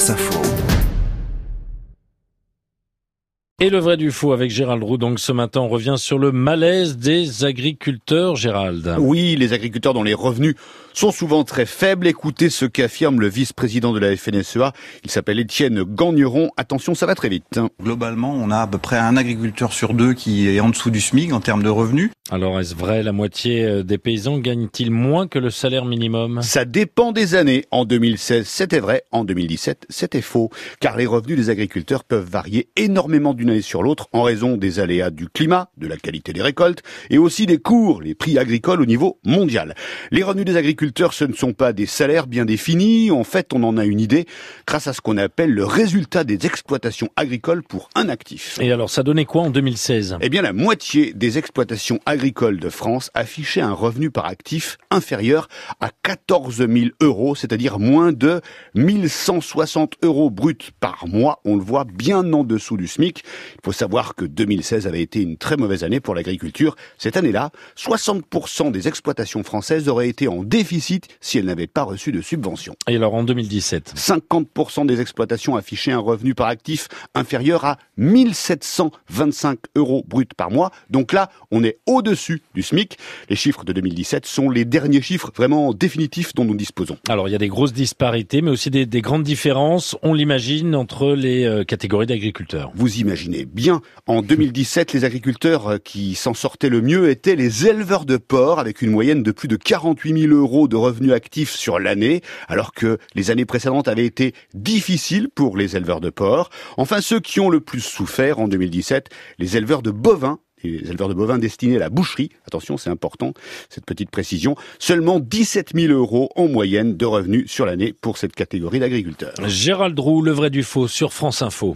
France Info. Et le vrai du faux avec Gérald Roux. Donc ce matin, on revient sur le malaise des agriculteurs, Gérald. Oui, les agriculteurs dont les revenus sont souvent très faibles. Écoutez ce qu'affirme le vice-président de la FNSEA. Il s'appelle Étienne Gagneron. Attention, ça va très vite. Globalement, on a à peu près un agriculteur sur deux qui est en dessous du SMIC en termes de revenus. Alors est-ce vrai, la moitié des paysans gagnent-ils moins que le salaire minimum? Ça dépend des années. En 2016, c'était vrai. En 2017, c'était faux. Car les revenus des agriculteurs peuvent varier énormément d'une année sur l'autre en raison des aléas du climat, de la qualité des récoltes et aussi des cours, les prix agricoles au niveau mondial. Les revenus des agriculteurs, ce ne sont pas des salaires bien définis. En fait, on en a une idée grâce à ce qu'on appelle le résultat des exploitations agricoles pour un actif. Et alors, ça donnait quoi en 2016? Eh bien, la moitié des exploitations agricoles de France affichait un revenu par actif inférieur à 14 000 euros, c'est-à-dire moins de 1160 euros bruts par mois. On le voit bien en dessous du SMIC. Il faut savoir que 2016 avait été une très mauvaise année pour l'agriculture. Cette année-là, 60% des exploitations françaises auraient été en déficit si elles n'avaient pas reçu de subventions. Et alors en 2017? 50% des exploitations affichaient un revenu par actif inférieur à 1725 euros bruts par mois. Donc là, on est au-dessus du SMIC. Les chiffres de 2017 sont les derniers chiffres vraiment définitifs dont nous disposons. Alors il y a des grosses disparités, mais aussi des grandes différences, on l'imagine, entre les catégories d'agriculteurs. Vous imaginez bien, en 2017, les agriculteurs qui s'en sortaient le mieux étaient les éleveurs de porcs, avec une moyenne de plus de 48 000 euros de revenus actifs sur l'année, alors que les années précédentes avaient été difficiles pour les éleveurs de porcs. Enfin, ceux qui ont le plus souffert en 2017, les éleveurs de bovins, les éleveurs de bovins destinés à la boucherie. Attention, c'est important, cette petite précision. Seulement 17 000 euros en moyenne de revenus sur l'année pour cette catégorie d'agriculteurs. Gérald Roux, le vrai du faux sur France Info.